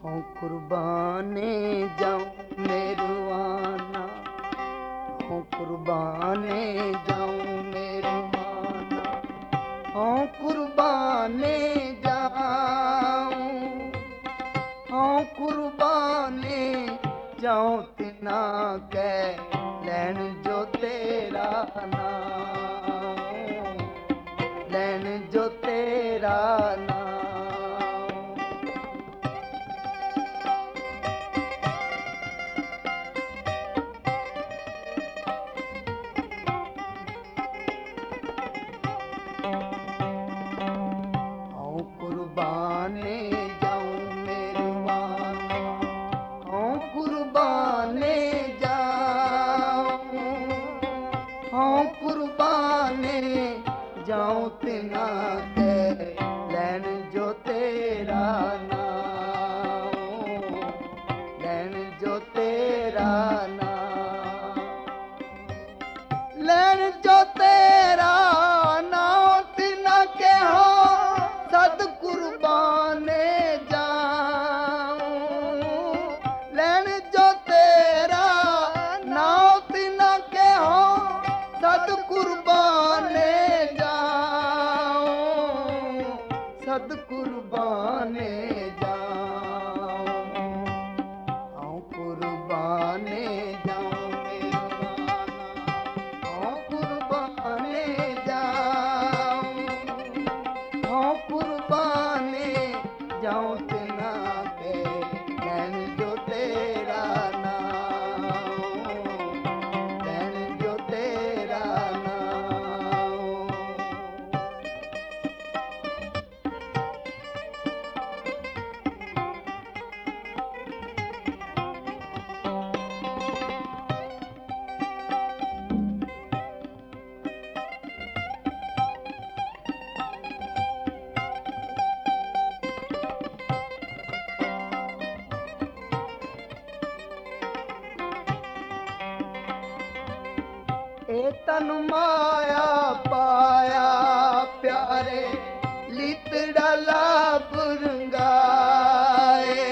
हों कुर्बाने जाऊं मेरुआना, हों कुर्बाने जाऊं मेरुआना, हों कुर्बाने जाऊं, हों कुर्बाने जाऊं तिना के लैन जो तेरा नाम, लैन जो तेरा नाम। कुर्बाने जाऊं मेरुआना, हों कुर्बाने जाऊं, हों कुर्बाने जाऊं तिना के लैन जो तेरा नाम, लैन जो तेरा नाम, लैन जो तेरा नाम तिना के हो सद कुर्बाने जाऊं, लैन जो तेरा नाम तिना के हो सद कुर्बाने जाऊं, सद कुर्बाने जाऊं, हों कुर्बाने जाऊं मेरुआना, हों कुर्बाने जाऊं, हों कुर्बाने जाऊं तिना के लैन जो तेरा नाम, लैन जो तेरा नाम। ए तन माया पाया प्यारे लितड़ा लाभ रंगाए,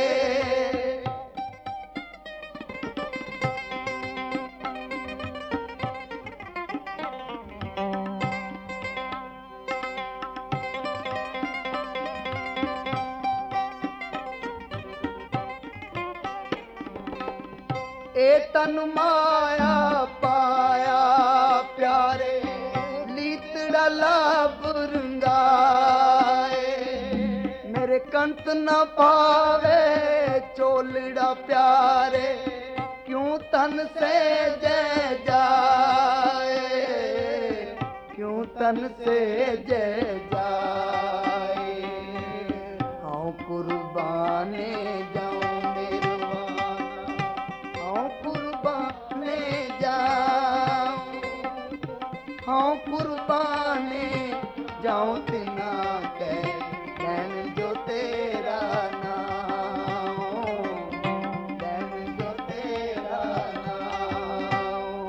ए तन माया पाया प्यारे लीतड़ा लाभ रंगाए, मेरे कंत न पावे चोलड़ा प्यारे क्यों तन से जय जाए, क्यों तन से जय जाए। हों कुर्बाने जाऊं मेरुआना, हों कुर्बाने जाऊं, हों कुर्बाने जाऊं तिना के लैन जो तेरा नाम, लैन जो तेरा नाम।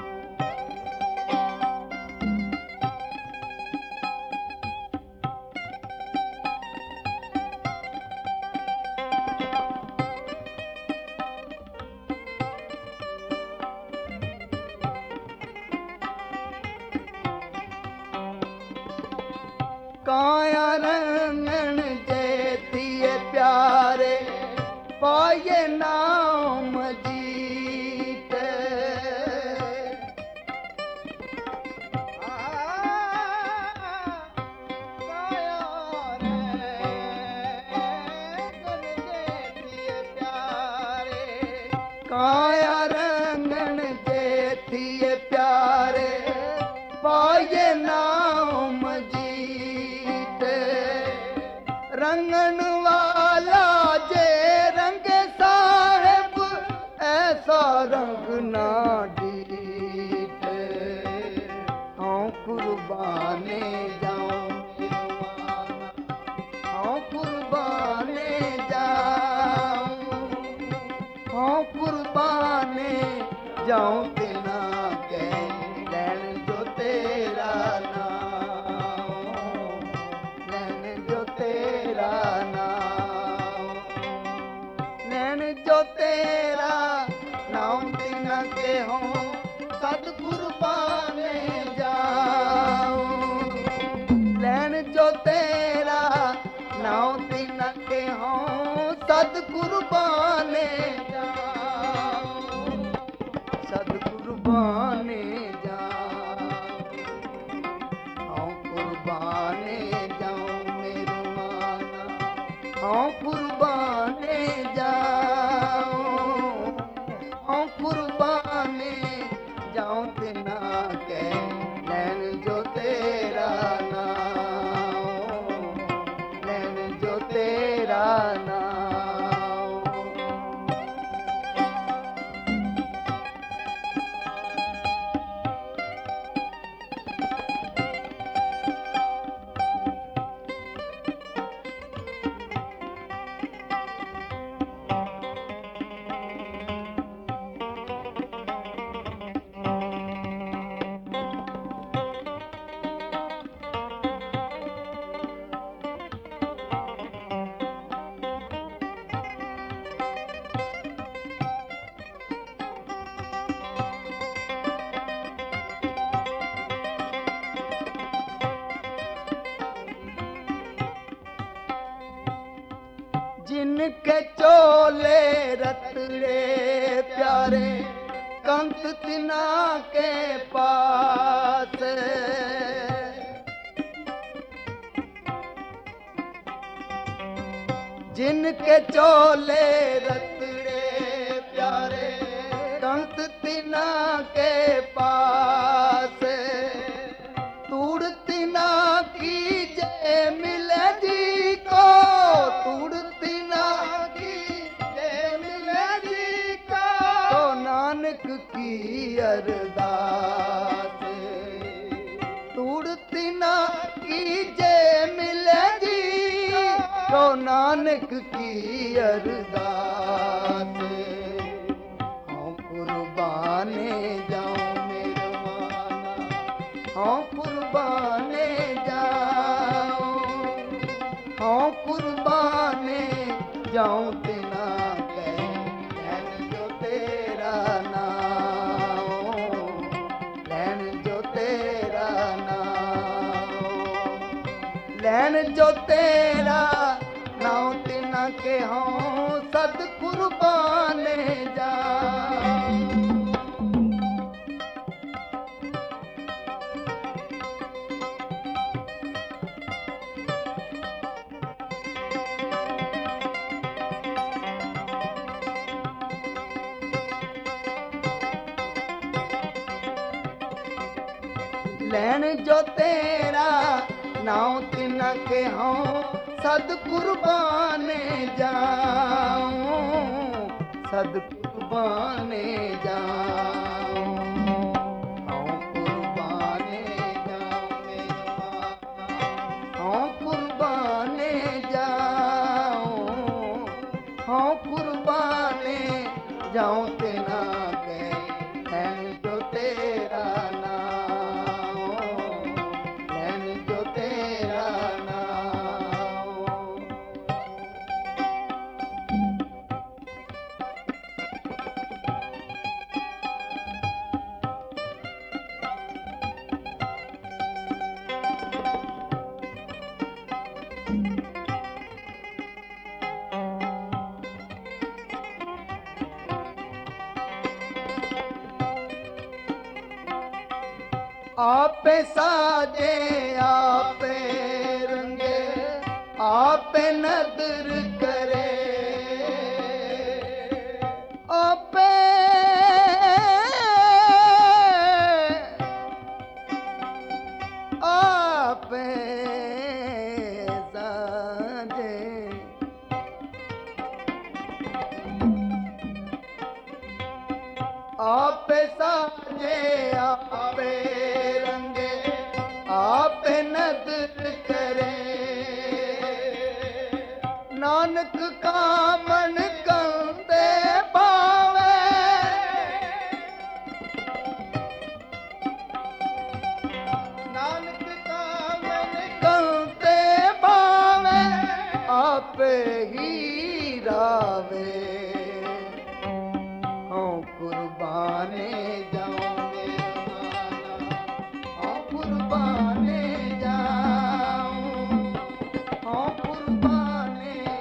काया रंगन जैतिए प्यारे पाए नाम जीत, काया रंगन जैतिए प्यारे, काया रंगन जैतिए प्यारे पाए नाम जीत, रंगन वाला जे रंग साहेब ऐसा रंग ना डीठ, हों कुर्बाने जाऊं मेरुआना, हों कुर्बाने जाऊं, हों कुर्बाने जाऊं तिना के लैन जो तेरा नाम, लैन जो तेरा नाम। तिना के हों सद कुर्बाने जाऊं, सद कुर्बाने जाऊं, हों कुर्बाने जाऊं मेरे माना, हों कुर्बाने जाऊं, हों कुर्बाने जाऊं तिना के नैन जो तेरा नाम, नैन जो तेरा नाम। जिनके चोले रतड़े प्यारे कंत तिना के पास, जिनके चोले रतड़े प्यारे कंत तिना के पास, तूड़ तिना की जय मिले जी को, तूड़ तिना की जय मिले जी को, तो नानक की अरदास, तूड़ तिना की जय मिले जी, तो नानक की अरदास। हों कुर्बाने जाऊं मेरे माना, हों कुर्बाने जाऊं, हों कुर्बाने जाऊं तिना के नैन जो तेरा नाम, नैन जो तेरा नाम, नैन जो तेरा नाम तिना के हों सद कुर्बाने जाऊं। लैन जो तेरा नाम तिना के हों सद कुर्बाने जाऊं, सद कुर्बाने जाऊं, हों कुर्बाने जाऊं मेरे माना, हों कुर्बाने जाऊं, हों कुर्बाने जाऊं तिना के नैन जो तेरा नाम, नैन जो तेरा नाम। आपे साजे आपे रंगे आपे नदर करे, आपे आपे साजे आपे साजे आपे रंगे आपे नदर करे, नानक का मन कंदे पावे, नानक का मन कंदे पावे, आपे ही रावे। हों कुर्बाने जाऊं मेरे माना, हों कुर्बाने जाऊं, हों कुर्बाने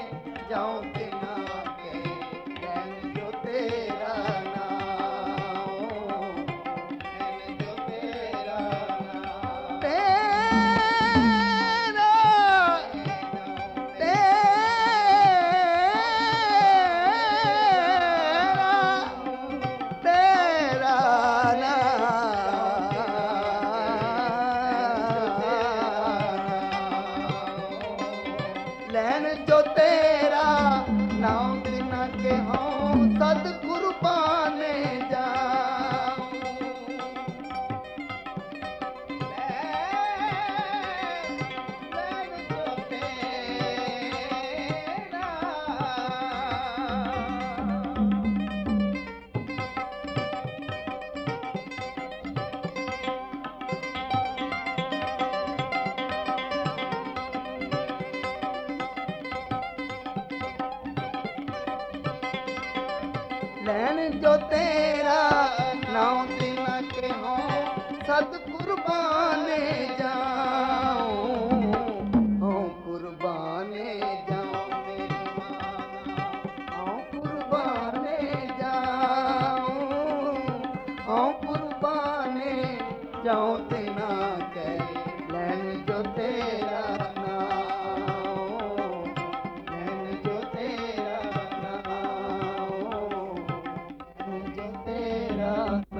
ਲੈਣ ਜੋ ਤੇਰਾ ਨਾਉ ਤਿਨਾ ਕੇ ਹੋ ਸਤ ਕੁਰਬਾਨੇ ਜਾਉ ਹਉ ਕੁਰਬਾਨੇ ਜਾਉ ਮੇਰੀ ਮਾਨਾ ਹਉ ਕੁਰਬਾਨੇ ਜਾਉ ਹਉ ਕੁਰਬਾਨੇ ਜਾਉ ਤਿਨਾ ਕੇ ਲੈਣ ਜੋ ਤੇਰਾ ਨਾਉ ਲੈਣ ਜੋ ਤੇਰਾ ਨਾਉ ਲੈਣ ਜੋ ਤੇਰਾ